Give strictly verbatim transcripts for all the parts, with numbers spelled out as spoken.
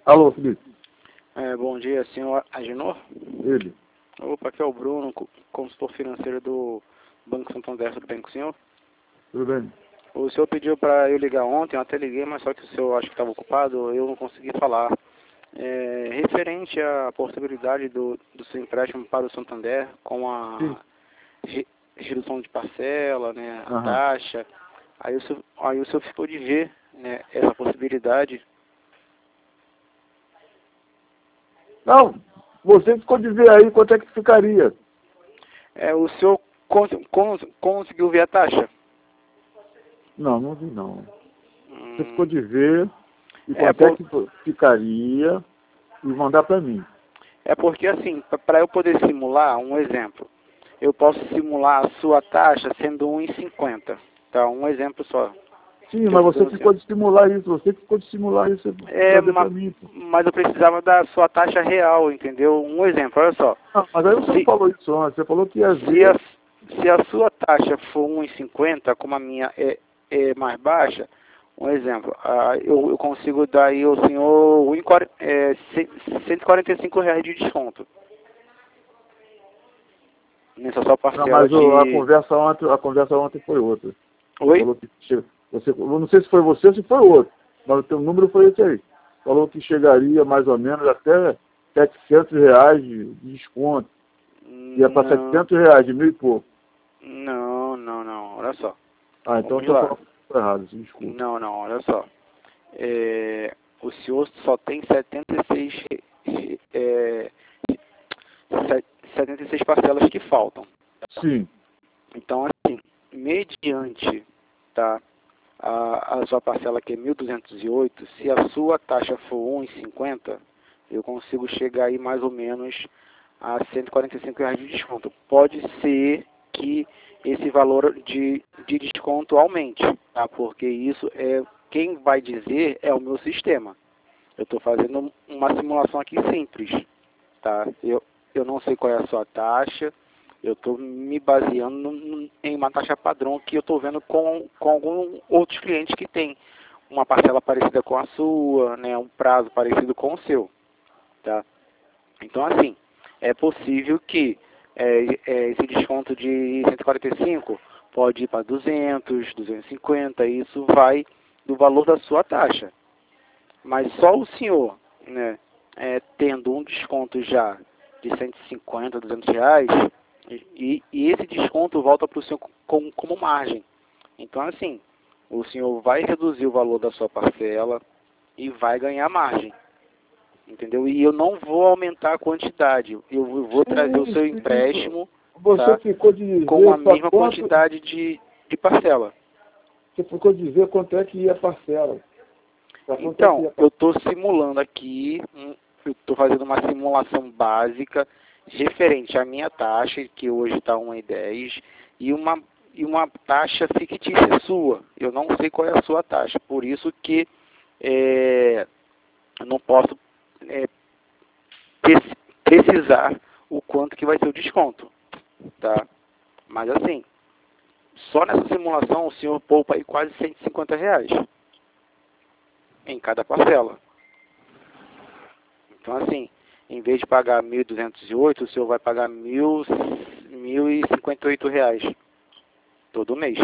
Alô, Felipe. É, bom dia, senhor Agenor? Ele. Opa, aqui é o Bruno, consultor financeiro do Banco Santander, tudo bem com o senhor? Tudo bem? O senhor pediu para eu ligar ontem, eu até liguei, mas só que o senhor acho que estava ocupado, eu não consegui falar. É, referente à possibilidade do, do seu empréstimo para o Santander, com a re, redução de parcela, né, a Aham. taxa, aí o, senhor, aí o senhor ficou de ver, né, essa possibilidade. Não, você ficou de ver aí quanto é que ficaria. É, o senhor cons, cons, conseguiu ver a taxa? Não, não vi não. Você Hum, ficou de ver e é, quanto é por, que ficaria e mandar para mim. é porque assim, para eu poder simular, um exemplo, eu posso simular a sua taxa sendo um vírgula cinquenta, tá? Um exemplo só. Sim, Que eu mas tô você dando ficou assim. de estimular isso, você ficou de estimular isso para É, trazer ma, para mim. Pô. mas eu precisava da sua taxa real, entendeu? Um exemplo, olha só. Ah, mas aí você não Se, falou isso antes, você falou que ia se, a, ver. se a sua taxa for um vírgula cinquenta, como a minha é, é mais baixa, um exemplo, ah, eu, eu consigo dar aí ao senhor um, é, cento e quarenta e cinco reais de desconto nessa sua Não, parcela mas o- a de... conversa ontem, a conversa ontem foi outra. Você Oi? falou que che- você, eu não sei se foi você ou se foi outro, mas o teu número foi esse aí. Falou que chegaria mais ou menos até setecentos reais de, de desconto. Ia para Não, setecentos reais, de mil e pouco. não, não, não, olha só. Ah, então eu Vamos estou lá. falando errado, desculpa. Não, não, olha só. É, o senhor só tem setenta e seis, é, setenta e seis parcelas que faltam. Sim, Então, assim, mediante, tá, a, a sua parcela que é mil duzentos e oito, se a sua taxa for um vírgula cinquenta, eu consigo chegar aí mais ou menos a cento e quarenta e cinco reais de desconto. Pode ser que esse valor de, de desconto aumente, tá? Porque isso é, quem vai dizer é o meu sistema. Eu estou fazendo uma simulação aqui simples, tá? Eu, eu não sei qual é a sua taxa, eu estou me baseando no, no, em uma taxa padrão que eu estou vendo com, com alguns outros clientes que têm uma parcela parecida com a sua, né, um prazo parecido com o seu, tá? Então, assim, é possível que é, é, esse desconto de cento e quarenta e cinco pode ir para duzentos, duzentos e cinquenta, isso vai do valor da sua taxa. Mas só o senhor, né, é, tendo um desconto já de cento e cinquenta, duzentos reais, e, e esse desconto volta para o senhor como, como margem. Então, assim, o senhor vai reduzir o valor da sua parcela e vai ganhar margem. Entendeu? E eu não vou aumentar a quantidade. Eu vou trazer o sim, seu sim. empréstimo, Você tá, ficou de com a dizer para mesma quanto. quantidade de, de parcela. Você ficou de dizer quanto é que ia a parcela. Pra quanto é que Então, ia a eu parcela. estou simulando aqui, um, eu estou fazendo uma simulação básica referente à minha taxa, que hoje está um vírgula dez, e uma, e uma taxa fictícia sua. Eu não sei qual é a sua taxa, por isso que é, eu não posso é, precisar o quanto que vai ser o desconto, tá? Mas assim, só nessa simulação o senhor poupa aí quase cento e cinquenta reais em cada parcela. Então assim, em vez de pagar mil duzentos e oito, o senhor vai pagar mil, mil e cinquenta e oito reais todo mês.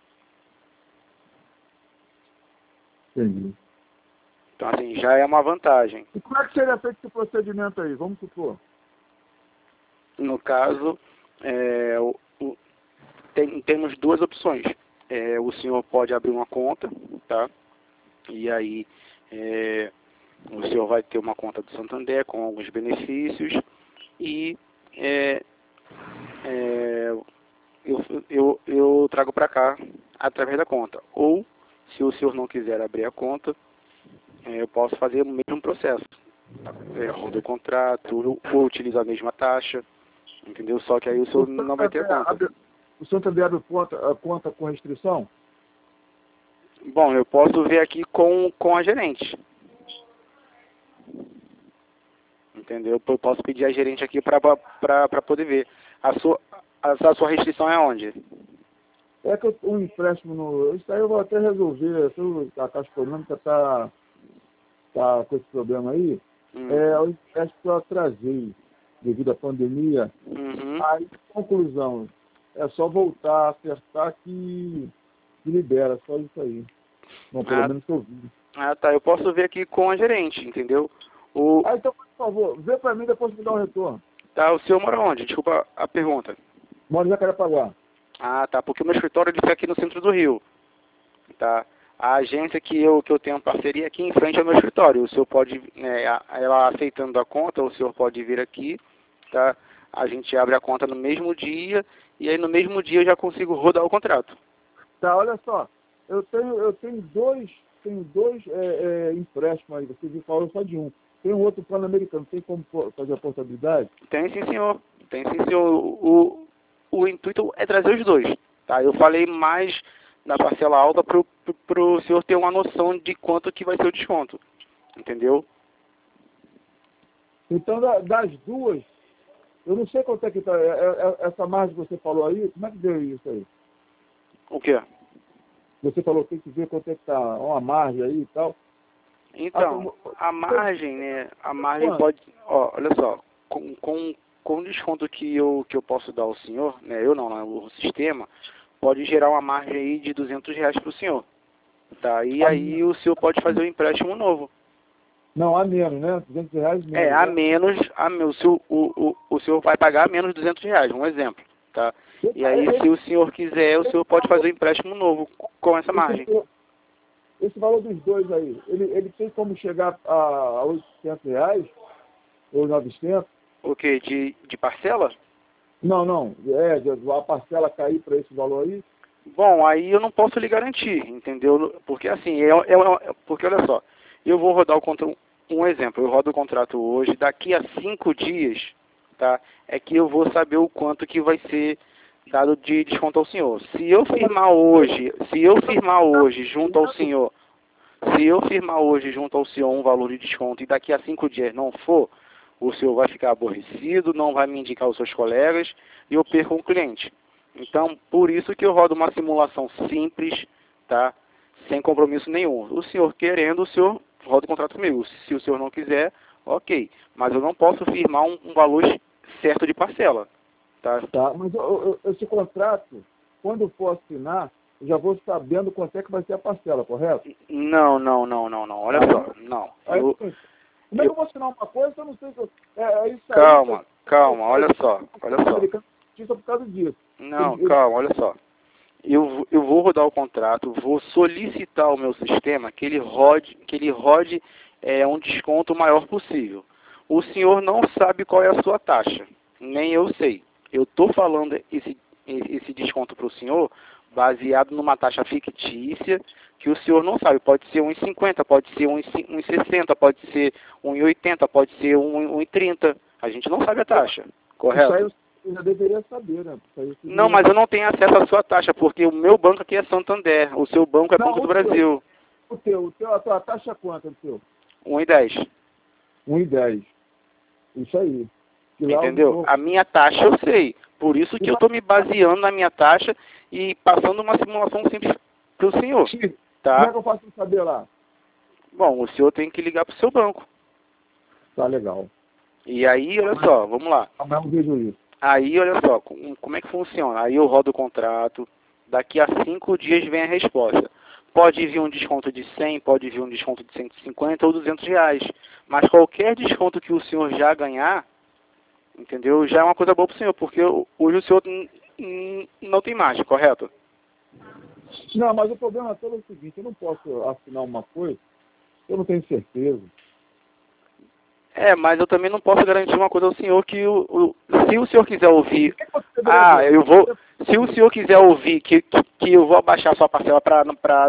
Entendi. Então assim, já é uma vantagem. E como é que seria feito esse procedimento aí? Vamos supor. No caso, é, o, o, tem, temos duas opções. É, o senhor pode abrir uma conta, tá? E aí é, o senhor vai ter uma conta do Santander com alguns benefícios e é, é, eu, eu, eu trago para cá através da conta. Ou, se o senhor não quiser abrir a conta, é, eu posso fazer o mesmo processo. É, roda o contrato, ou utilizar a mesma taxa, entendeu? Só que aí o O senhor não vai ter a Santander conta. abre, o Santander abre conta, a conta com restrição? Bom, eu posso ver aqui com, com a gerente. Entendeu? Eu posso pedir a gerente aqui para poder ver. A sua, a, a sua restrição é onde? É que eu- um empréstimo no. Isso aí eu vou até resolver. A Caixa Econômica está está com esse problema aí, Hum. é o empréstimo que eu atrasei devido à pandemia. Uhum. Aí, conclusão, é só voltar a acertar que, que libera, só isso aí. Bom, pelo Ah, menos que eu vi. ah, tá. Eu posso ver aqui com a gerente, entendeu? O, Ah, então, por favor, vê para mim depois me dá um retorno. tá, o senhor mora onde? Desculpa a pergunta. Moro em Jacarepaguá. Ah, tá. Porque o meu escritório ele fica aqui no centro do Rio. Tá? A agência que eu, que eu tenho parceria aqui em frente ao meu escritório. O senhor pode, né, a- ela aceitando a conta, o senhor pode vir aqui, tá? A gente abre a conta no mesmo dia e aí no mesmo dia eu já consigo rodar o contrato. Tá, olha só. Eu tenho, eu tenho dois, tenho dois é, é, empréstimos aí. Você viu, falou só de um. Tem um outro plano americano. Tem como po- fazer a portabilidade? Tem sim, senhor. Tem sim, senhor. O, o intuito é trazer os dois, tá? Eu falei mais na parcela alta pro, pro, pro senhor ter uma noção de quanto que vai ser o desconto, entendeu? Então, da- das duas, eu não sei quanto é que está. Essa margem que você falou aí, como é que deu isso aí? O quê? Você falou que tem que ver quanto é que está uma margem aí e tal. Então, a margem, né? A margem pode, ó, olha só, com, com, com o desconto que eu, que eu posso dar ao senhor, né? Eu não, né, o sistema, pode gerar uma margem aí de duzentos reais para o senhor, tá? E aí o senhor pode fazer um empréstimo novo. Não, a menos, né? duzentos reais menos. É, a né? menos, a, meu, o, senhor- o, o, o senhor vai pagar menos duzentos reais, um exemplo, tá? E aí, se o senhor quiser, o senhor pode fazer um empréstimo novo com essa margem. Esse, esse valor dos dois aí, ele, ele tem como chegar a, a oitocentos reais? Ou novecentos? O quê? De, de parcela? Não, não. É, de- a parcela cair para esse valor aí? Bom, aí eu não posso lhe garantir, entendeu? Porque assim, é, é, é- porque olha só, eu vou rodar o contrato, um exemplo, eu rodo o contrato hoje, daqui a cinco dias, tá? É que eu vou saber o quanto que vai ser dado de desconto ao senhor. Se eu firmar hoje, se eu firmar hoje junto ao senhor, se eu firmar hoje junto ao senhor um valor de desconto e daqui a cinco dias não for, o senhor vai ficar aborrecido, não vai me indicar os seus colegas e eu perco um cliente. Então, por isso que eu rodo uma simulação simples, tá? Sem compromisso nenhum. O senhor querendo, o senhor roda o contrato comigo. Se o senhor não quiser, ok. Mas eu não posso firmar um, um valor certo de parcela, tá? Tá, mas eu- eu- esse contrato, quando eu for assinar, eu já vou sabendo quanto é que vai ser a parcela, correto? Não, não, não, não, não. Olha Aí- só, não. Aí, Eu, como é que eu vou assinar uma coisa se eu não sei se eu, é, é isso aí. calma, que eu- calma, olha só, olha só. americano justiça por causa disso. Não, Ele- ele- calma, olha só. Eu, eu vou rodar o contrato, vou solicitar ao meu sistema que ele rode, que ele rode é, um desconto o maior possível. O senhor não sabe qual é a sua taxa, nem eu sei. Eu estou falando esse, esse desconto para o senhor baseado numa taxa fictícia que o senhor não sabe. Pode ser um e cinquenta, pode ser um e sessenta, pode ser um e oitenta, pode ser um e trinta. A gente não sabe a taxa, correto? Isso aí eu já deveria saber, né? Isso aí eu deveria- Não, mas eu não tenho acesso à sua taxa, porque o meu banco aqui é Santander, o seu banco é Não, Banco do o teu. Brasil, O teu, o teu, a tua taxa é quanto, o teu? um e dez, um e dez. Isso aí. E lá eu entendeu? vou- A minha taxa eu sei, por isso que eu estou me baseando na minha taxa e passando uma simulação simples para o senhor, Como é tá? que eu faço pra saber lá? Bom, o senhor tem que ligar para o seu banco. Tá legal. E aí, olha só, vamos lá. Amanhã eu vejo isso. Aí, olha só, com- como é que funciona? Aí eu rodo o contrato, daqui a cinco dias vem a resposta. Pode vir um desconto de cem, pode vir um desconto de cento e cinquenta ou duzentos reais. Mas qualquer desconto que o senhor já ganhar, entendeu? Já é uma coisa boa para o senhor, porque hoje o senhor n- n- não tem margem, correto? Não, mas o problema todo é o seguinte, eu não posso assinar uma coisa, eu não tenho certeza. É, mas eu também não posso garantir uma coisa ao senhor que o, o- se o senhor quiser ouvir, O que você deveria ah, ver? eu vou, se o senhor quiser ouvir que, que, que eu vou abaixar sua parcela para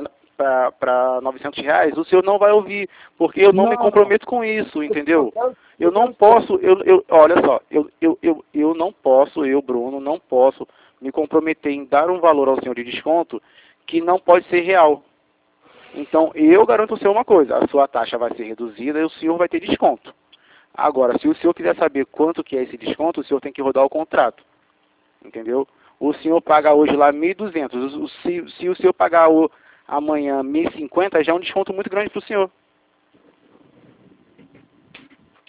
para novecentos reais, o senhor não vai ouvir, porque eu não, Não, me comprometo com isso, entendeu? quero- Eu não quero posso, eu, eu, olha só, eu, eu, eu, eu não posso, eu, Bruno, não posso me comprometer em dar um valor ao senhor de desconto que não pode ser real. Então, eu garanto ao senhor uma coisa, a sua taxa vai ser reduzida e o senhor vai ter desconto. Agora, se o senhor quiser saber quanto que é esse desconto, o senhor tem que rodar o contrato, entendeu? O senhor paga hoje lá mil e duzentos, o- se, se o senhor pagar o, amanhã mil e cinquenta, já é um desconto muito grande para o senhor.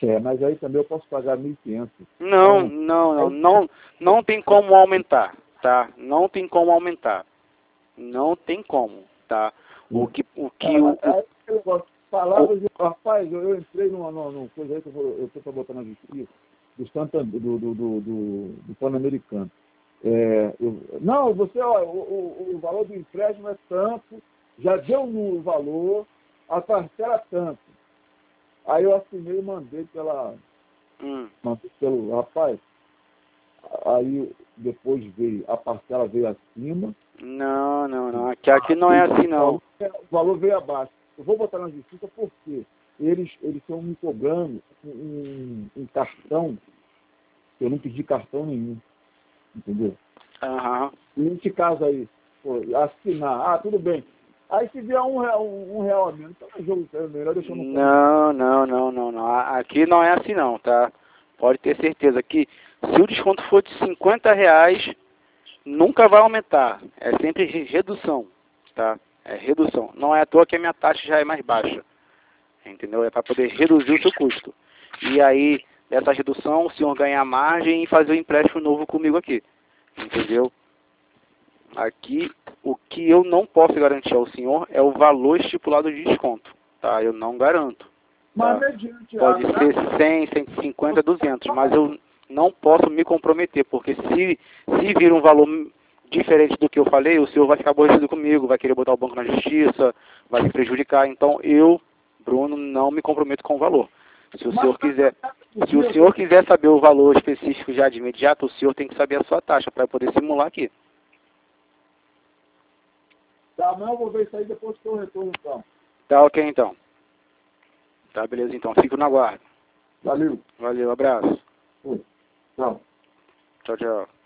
É, mas aí também eu posso pagar mil e quinhentos. Não, não, não, não, não tem como aumentar, tá? Não tem como aumentar. Não tem como, tá? O que o que o, o palavras de rapaz, eu, eu entrei numa, numa, numa coisa aí que eu vou, eu estou para botar na justiça do Santander, do do do, do, do Pan-Americano. É, eu, não, você, ó, o, o, o valor do empréstimo é tanto, já deu no valor, a parcela é tanto. Aí eu assinei e mandei pela. hum. Mandei pelo rapaz. Aí depois veio, a parcela veio acima. Não, não, não. Aqui, aqui não é assim não. O valor veio abaixo. Eu vou botar na justiça porque eles eles estão me cobrando um, um cartão. Eu não pedi cartão nenhum. Entendeu? Aham. E nesse caso aí, pô, assinar, ah, tudo bem. Aí se vier um real, um, um real a menos, então é jogo, é melhor deixar no Não, não, não, não, não. Aqui não é assim não, tá? Pode ter certeza que se o desconto for de cinquenta reais, nunca vai aumentar. É sempre redução, tá? É redução. Não é à toa que a minha taxa já é mais baixa. Entendeu? É para poder reduzir o seu custo. E aí, dessa redução, o senhor ganhar margem e fazer o empréstimo novo comigo aqui. Entendeu? Aqui, o que eu não posso garantir ao senhor é o valor estipulado de desconto, tá? Eu não garanto. Tá? Pode ser cem, cento e cinquenta, duzentos, mas eu não posso me comprometer, porque se, se vir um valor diferente do que eu falei, o senhor vai ficar aborrecido comigo, vai querer botar o banco na justiça, vai me prejudicar. Então, eu, Bruno, não me comprometo com o valor. Se o senhor quiser, se o senhor quiser saber o valor específico já de imediato, o senhor tem que saber a sua taxa para poder simular aqui. Tá, amanhã eu vou ver isso aí depois que eu retorno, então. Tá ok, então. Tá, beleza, então. Fico na guarda. Valeu. Valeu, abraço. Oi. Tchau. Tchau, tchau.